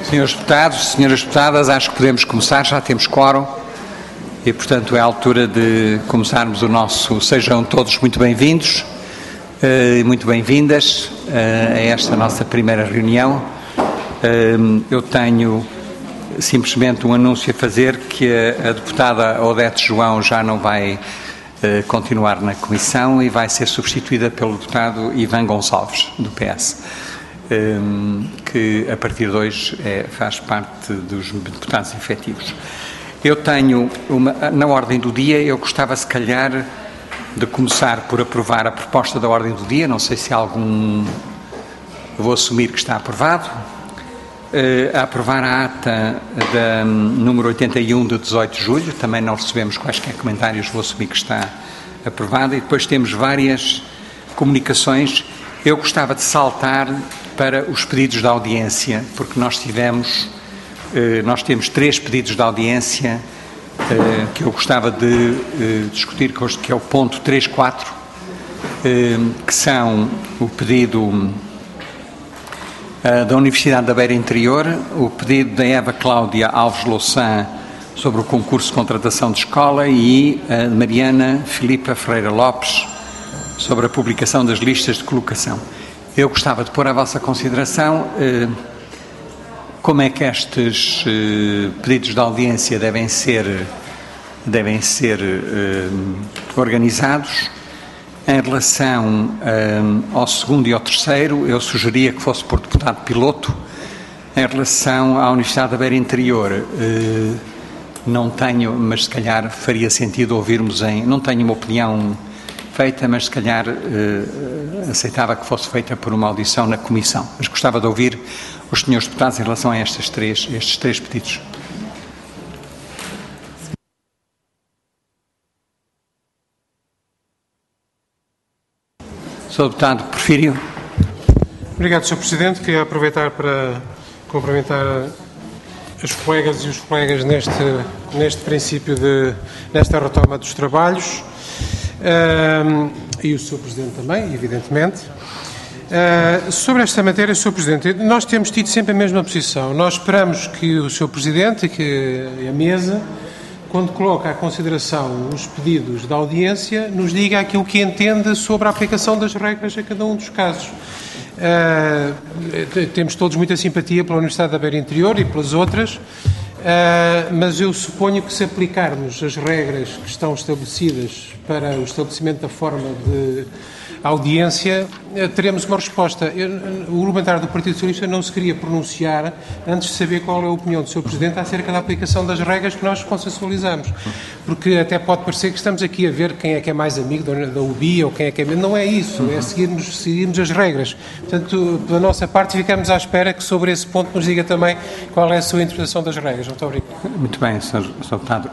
Senhores deputados, senhoras deputadas, acho que podemos começar, já temos quórum e, portanto, é a altura de começarmos o nosso... Sejam todos muito bem-vindos e muito bem-vindas a esta nossa primeira reunião. Eu tenho simplesmente um anúncio a fazer que a deputada Odete João já não vai continuar na comissão e vai ser substituída pelo deputado Ivan Gonçalves, do PS. Que a partir de hoje faz parte dos deputados efetivos. Eu tenho na ordem do dia, eu gostava se calhar de começar por aprovar a proposta da ordem do dia, não sei se algum, vou assumir que está aprovado, a aprovar a ata da número 81 de 18 de julho, também não recebemos quaisquer comentários, vou assumir que está aprovada, e depois temos várias comunicações. Eu gostava de saltar para os pedidos de audiência, porque nós temos 3 pedidos de audiência que eu gostava de discutir, que é o ponto 3.4, que são o pedido da Universidade da Beira Interior, o pedido da Eva Cláudia Alves Louçã sobre o concurso de contratação de escola e a de Mariana Filipa Ferreira Lopes sobre a publicação das listas de colocação. Eu gostava de pôr à vossa consideração como é que estes pedidos de audiência devem ser organizados. Em relação ao segundo e ao terceiro, eu sugeria que fosse por deputado piloto. Em relação à Universidade da Beira Interior, não tenho, mas se calhar faria sentido ouvirmos não tenho uma opinião feita, mas se calhar aceitava que fosse feita por uma audição na comissão. Mas gostava de ouvir os senhores deputados em relação a estes três pedidos. Sr. Deputado Porfírio. Obrigado, Sr. Presidente. Queria aproveitar para cumprimentar as colegas e os colegas neste princípio nesta retoma dos trabalhos. E o Sr. Presidente também, evidentemente. Sobre esta matéria, Sr. Presidente, nós temos tido sempre a mesma posição. Nós esperamos que o Sr. Presidente e que a mesa, quando coloca à consideração os pedidos da audiência, nos diga aquilo que entende sobre a aplicação das regras a cada um dos casos. Temos todos muita simpatia pela Universidade da Beira Interior e pelas outras, mas eu suponho que se aplicarmos as regras que estão estabelecidas para o estabelecimento da forma de audiência, teremos uma resposta. O parlamentar do Partido Socialista não se queria pronunciar antes de saber qual é a opinião do Sr. Presidente acerca da aplicação das regras que nós consensualizamos. Porque até pode parecer que estamos aqui a ver quem é que é mais amigo da UBI ou quem é que é menos. Não é isso, é seguirmos as regras. Portanto, da nossa parte, ficamos à espera que sobre esse ponto nos diga também qual é a sua interpretação das regras. Muito obrigado. Muito bem, Sr. Deputado.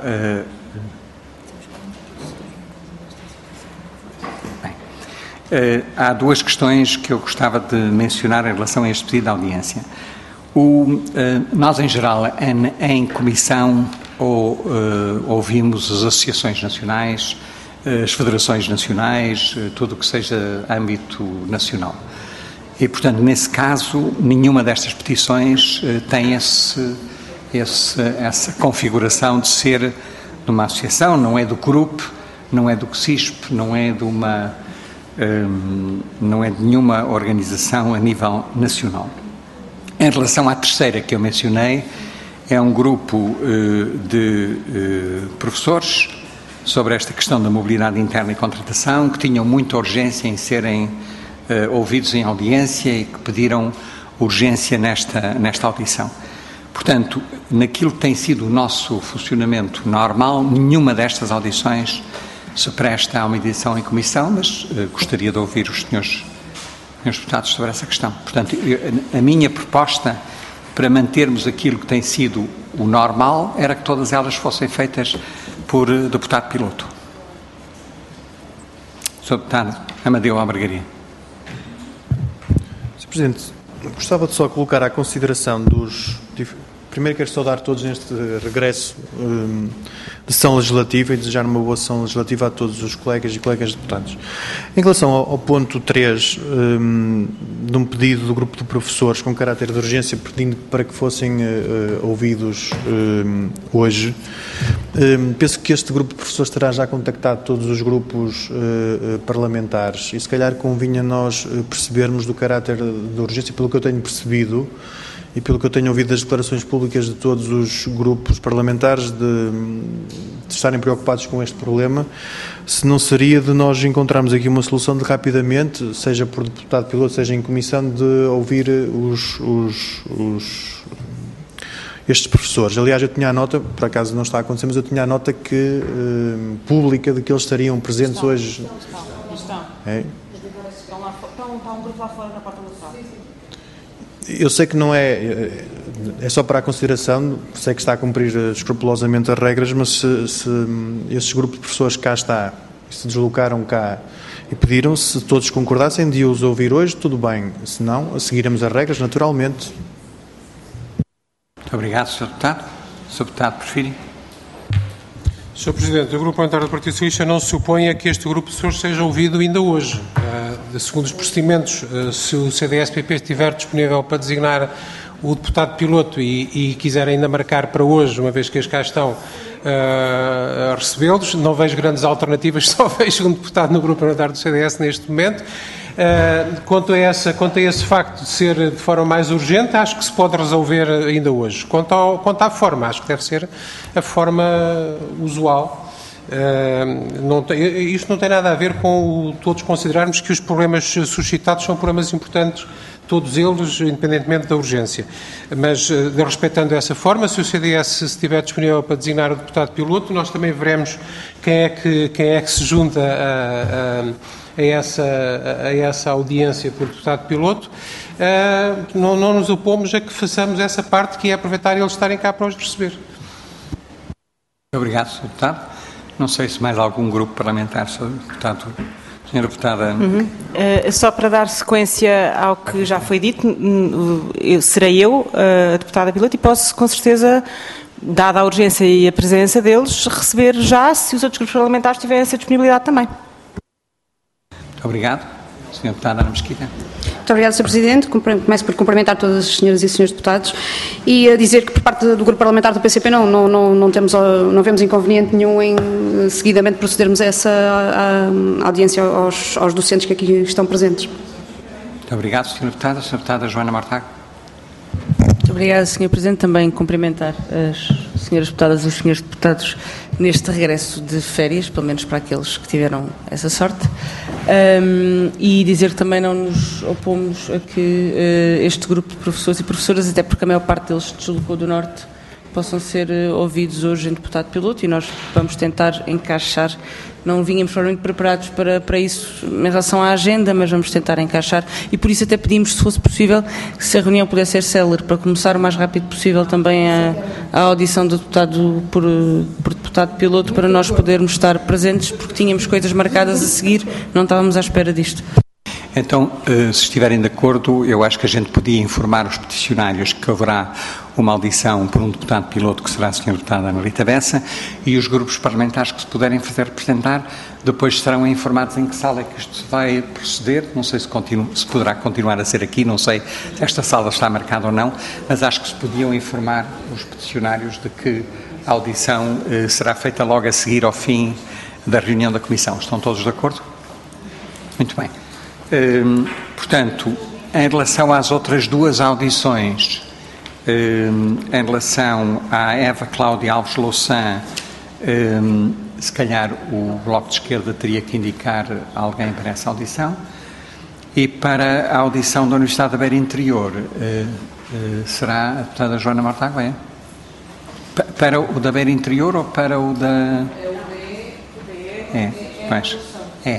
Há 2 questões que eu gostava de mencionar em relação a este pedido de audiência. Nós, em geral, em comissão, ouvimos as associações nacionais, as federações nacionais, tudo o que seja âmbito nacional. E, portanto, nesse caso, nenhuma destas petições tem essa configuração de ser de uma associação, não é do CRUP, não é do CSISP, não é de nenhuma organização a nível nacional. Em relação à terceira que eu mencionei, é um grupo de professores sobre esta questão da mobilidade interna e contratação, que tinham muita urgência em serem ouvidos em audiência e que pediram urgência nesta audição. Portanto, naquilo que tem sido o nosso funcionamento normal, nenhuma destas audições se presta a uma edição em comissão, mas gostaria de ouvir os senhores deputados sobre essa questão. Portanto, a minha proposta para mantermos aquilo que tem sido o normal era que todas elas fossem feitas por deputado piloto. Sr. Deputado Amadeu Albergaria. Sr. Presidente, gostava de só colocar à consideração dos Primeiro quero saudar todos neste regresso de sessão legislativa e desejar uma boa sessão legislativa a todos os colegas e colegas deputados. Em relação ao ponto 3, de um pedido do grupo de professores com caráter de urgência, pedindo para que fossem ouvidos hoje, penso que este grupo de professores terá já contactado todos os grupos parlamentares e se calhar convinha nós percebermos do caráter de urgência, pelo que eu tenho percebido e pelo que eu tenho ouvido das declarações públicas de todos os grupos parlamentares de estarem preocupados com este problema, se não seria de nós encontrarmos aqui uma solução de rapidamente, seja por deputado piloto, seja em comissão, de ouvir estes professores. Aliás, eu tinha a nota, por acaso não está a acontecer, mas eu tinha a nota que, pública de que eles estariam presentes hoje. Estão. É? Está um grupo lá fora na porta do sala. Eu sei que não é só para a consideração, sei que está a cumprir escrupulosamente as regras, mas se esses grupos de professores cá está, se deslocaram cá e pediram, se todos concordassem de os ouvir hoje, tudo bem. Se não, seguiremos as regras, naturalmente. Muito obrigado, Sr. Deputado. Sr. Deputado, prefere? Sr. Presidente, o Grupo Parlamentar do Partido Socialista não se opõe a que este grupo de pessoas seja ouvido ainda hoje. Segundo os procedimentos, se o CDS-PP estiver disponível para designar o deputado piloto e quiser ainda marcar para hoje, uma vez que eles cá estão, a recebê-los, não vejo grandes alternativas, só vejo um deputado no Grupo Parlamentar do CDS neste momento. Quanto a esse facto de ser de forma mais urgente, acho que se pode resolver ainda hoje. Quanto à forma, acho que deve ser a forma usual. Isto não tem nada a ver com todos considerarmos que os problemas suscitados são problemas importantes, todos eles, independentemente da urgência. Mas, respeitando essa forma, se o CDS estiver disponível para designar o deputado piloto, nós também veremos quem é que se junta a essa audiência por deputado piloto. Não nos opomos a que façamos essa parte, que é aproveitar eles estarem cá para os receber. Obrigado, Sr. Deputado. Não sei se mais algum grupo parlamentar, Sra. Deputada. Só para dar sequência ao que já foi dito, serei eu a deputada piloto e posso, com certeza, dada a urgência e a presença deles, receber já, se os outros grupos parlamentares tiverem essa disponibilidade também. Muito obrigado. Sra. Deputada Ana Mesquita. Muito obrigada, Sr. Presidente. Começo por cumprimentar todas as senhoras e senhores deputados e a dizer que, por parte do Grupo Parlamentar do PCP, não vemos inconveniente nenhum em seguidamente procedermos a essa audiência aos docentes que aqui estão presentes. Muito obrigado, Sra. Deputada. Sra. Deputada Joana Mortágua. Muito obrigada, Sr. Presidente. Também cumprimentar as senhoras deputadas e os senhores deputados neste regresso de férias, pelo menos para aqueles que tiveram essa sorte, e dizer que também não nos opomos a que este grupo de professores e professoras, até porque a maior parte deles se deslocou do Norte, possam ser ouvidos hoje em deputado piloto, e nós vamos tentar encaixar. Não vínhamos provavelmente preparados para isso em relação à agenda, mas vamos tentar encaixar, e por isso até pedimos, se fosse possível, que se a reunião pudesse ser célere, para começar o mais rápido possível também a audição do deputado por deputado piloto, para nós podermos estar presentes, porque tínhamos coisas marcadas a seguir, não estávamos à espera disto. Então, se estiverem de acordo, eu acho que a gente podia informar os peticionários que haverá uma audição por um deputado piloto, que será a Sra. Deputada Analita Bessa, e os grupos parlamentares que se puderem fazer representar, depois serão informados em que sala é que isto vai proceder. Não sei se poderá continuar a ser aqui, não sei se esta sala está marcada ou não, mas acho que se podiam informar os peticionários de que a audição será feita logo a seguir ao fim da reunião da Comissão. Estão todos de acordo? Muito bem. Portanto, em relação às outras duas audições, em relação à Eva Cláudia Alves Louçã, se calhar o Bloco de Esquerda teria que indicar alguém para essa audição, e para a audição da Universidade da Beira Interior, será a deputada Joana Mortágua, é? Para o da Beira Interior ou para o da... Pois, é.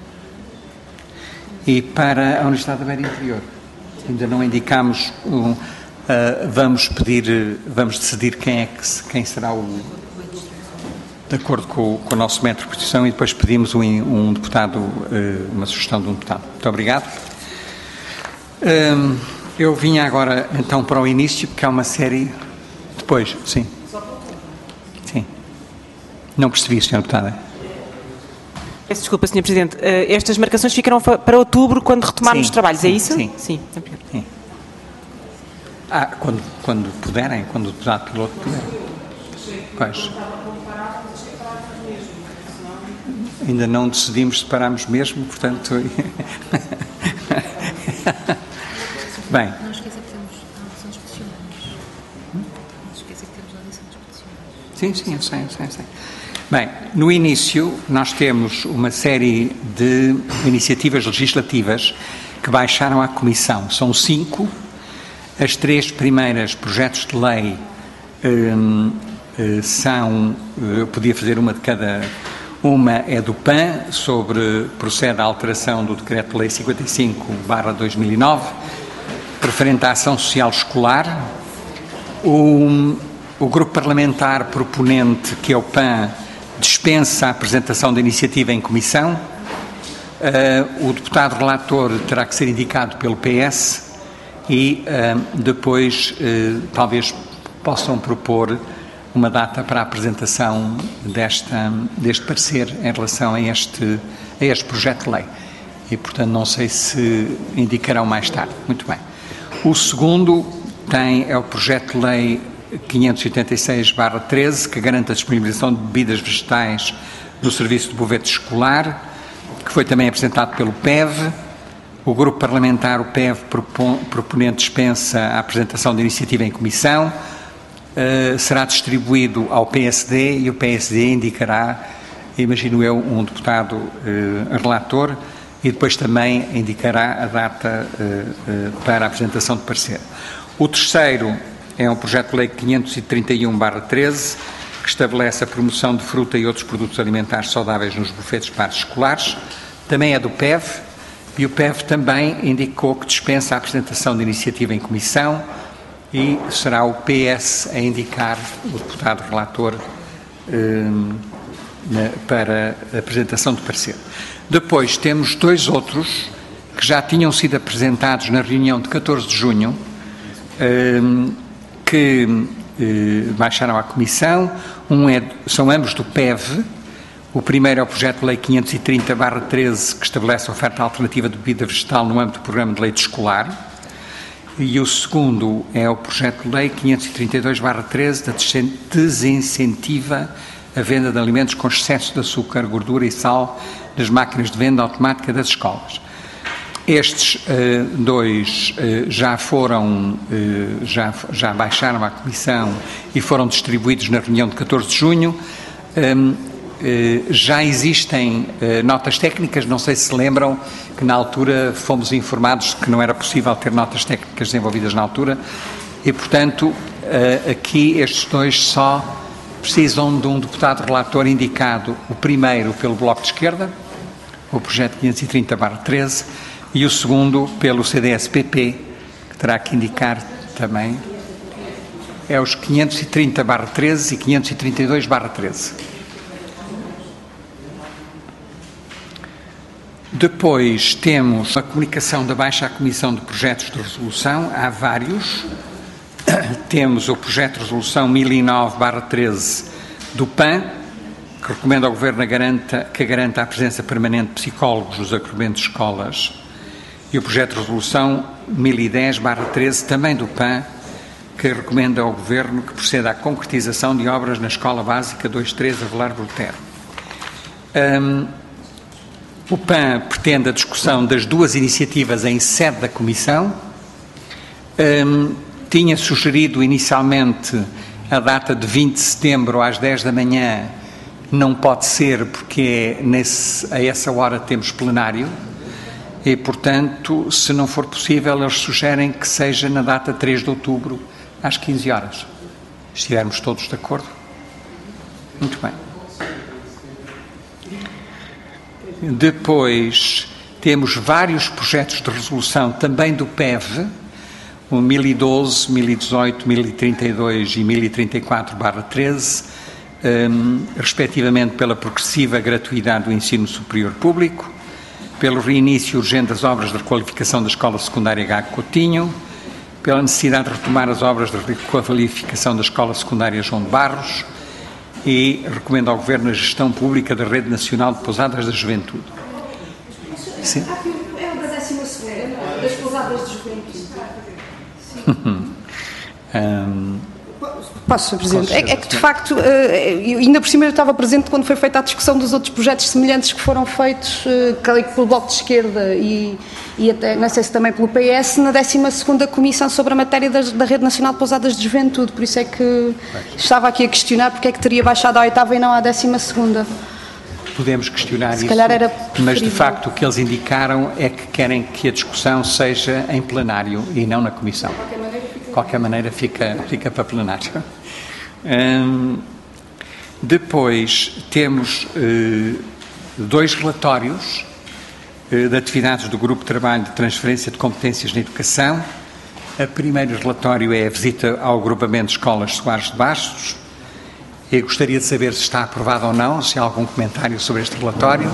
E para a Universidade da Beira Interior, ainda não indicamos, vamos decidir quem será de acordo com o nosso método de petição, e depois pedimos um deputado, uma sugestão de um deputado. Muito obrigado. Eu vinha agora então para o início, porque há uma série Depois, sim. Sim. Não percebi, Sr. Deputada. Peço desculpa, Sr. Presidente. Estas marcações ficarão para outubro, quando retomarmos os trabalhos, é isso? Sim. Sim. Quando puderem, quando o deputado piloto puder. Pois. Ainda não decidimos se paramos mesmo, portanto... Bem. Não esqueça que temos a audição dos peticionários. Não esqueça que temos a audição dos peticionários. Sim, eu sei. Bem, no início nós temos uma série de iniciativas legislativas que baixaram à Comissão. São 5. As 3 primeiras projetos de lei eu podia fazer uma de cada. Uma é do PAN, procede à alteração do Decreto-Lei 55/2009, referente à ação social escolar. O grupo parlamentar proponente, que é o PAN, dispensa a apresentação da iniciativa em comissão. O deputado relator terá que ser indicado pelo PS e depois talvez possam propor uma data para a apresentação deste parecer em relação a este projeto de lei. E, portanto, não sei se indicarão mais tarde. Muito bem. O segundo é o projeto de lei 586/13, que garante a disponibilização de bebidas vegetais no serviço de buvete escolar, que foi também apresentado pelo PEV. O grupo parlamentar, o PEV, proponente, dispensa a apresentação da iniciativa em comissão. Será distribuído ao PSD e o PSD indicará, imagino eu, um deputado relator e depois também indicará a data para a apresentação de parecer. O terceiro é um projeto de lei 531/13, que estabelece a promoção de fruta e outros produtos alimentares saudáveis nos bufetes bares escolares. Também é do PEV e o PEV também indicou que dispensa a apresentação de iniciativa em comissão e será o PS a indicar o deputado relator para a apresentação de parecer. Depois temos 2 outros que já tinham sido apresentados na reunião de 14 de junho, que baixaram à Comissão. São ambos do PEV. O primeiro é o projeto de lei 530/13, que estabelece a oferta alternativa de bebida vegetal no âmbito do programa de leite escolar. E o segundo é o projeto de lei 532/13, desincentiva a venda de alimentos com excesso de açúcar, gordura e sal nas máquinas de venda automática das escolas. Estes 2 já baixaram à Comissão e foram distribuídos na reunião de 14 de junho. Já existem notas técnicas, não sei se lembram que na altura fomos informados que não era possível ter notas técnicas desenvolvidas na altura e, portanto, aqui estes 2 só precisam de um deputado relator indicado, o primeiro pelo Bloco de Esquerda, o projeto 530/13, e o segundo pelo CDS-PP, que terá que indicar também, é os 530/13 e 532/13. Depois temos a comunicação da baixa à Comissão de Projetos de Resolução. Há vários. Temos o projeto de resolução 1009/13 do PAN, que recomenda ao Governo que garanta a presença permanente de psicólogos nos agrupamentos de escolas. E o projeto de resolução 1010/13, também do PAN, que recomenda ao Governo que proceda à concretização de obras na Escola Básica 23 Avelar Brotero. O PAN pretende a discussão das 2 iniciativas em sede da Comissão. Tinha sugerido inicialmente a data de 20 de setembro às 10 da manhã. Não pode ser porque a essa hora temos plenário e, portanto, se não for possível, eles sugerem que seja na data 3 de outubro às 15 horas. Estivermos todos de acordo? Muito bem. Depois temos vários projetos de resolução também do PEV, o 1012, 1018, 1032 e 1034/13, respectivamente pela progressiva gratuidade do ensino superior público, pelo reinício urgente das obras de requalificação da Escola Secundária Gago Coutinho, pela necessidade de retomar as obras de requalificação da Escola Secundária João de Barros e recomenda ao Governo a gestão pública da Rede Nacional de Pousadas da Juventude. Sim. É o da 12ª, das pousadas de juventude. Posso, Sr. Presidente? É que, de facto, ainda por cima eu estava presente quando foi feita a discussão dos outros projetos semelhantes que foram feitos, creio que pelo Bloco de Esquerda e até, não sei se também pelo PS, na 12ª Comissão sobre a matéria da Rede Nacional de Pousadas de Juventude. Por isso é que estava aqui a questionar porque é que teria baixado à 8ª e não à 12ª. Podemos questionar isso, calhar era mas de facto o que eles indicaram é que querem que a discussão seja em plenário e não na Comissão. De qualquer maneira fica para plenário. Depois temos 2 relatórios de atividades do Grupo de Trabalho de Transferência de Competências na Educação. O primeiro relatório é a visita ao agrupamento de Escolas Soares de Bastos. Eu gostaria de saber se está aprovado ou não, se há algum comentário sobre este relatório.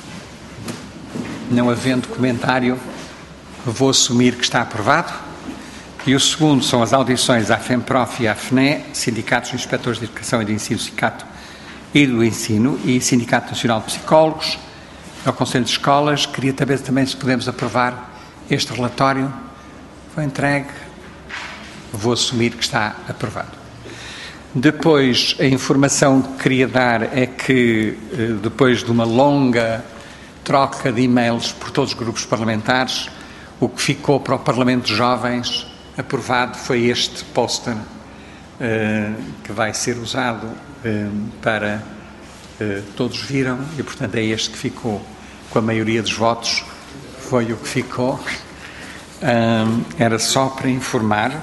Não havendo comentário, vou assumir que está aprovado. E o segundo são as audições à FEMPROF e à FNE, Sindicatos de Inspectores de Educação e de Ensino, Sindicato e do Ensino e Sindicato Nacional de Psicólogos, ao Conselho de Escolas. Queria saber também se podemos aprovar este relatório. Foi entregue. Vou assumir que está aprovado. Depois, a informação que queria dar é que, depois de uma longa troca de e-mails por todos os grupos parlamentares, o que ficou para o Parlamento de Jovens aprovado foi este póster que vai ser usado para... todos viram e, portanto, é este que ficou com a maioria dos votos. Foi o que ficou. Era só para informar.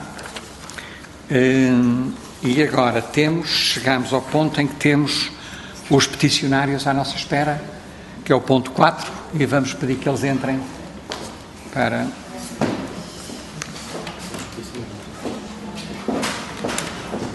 E agora chegamos ao ponto em que temos os peticionários à nossa espera, que é o ponto 4, e vamos pedir que eles entrem para...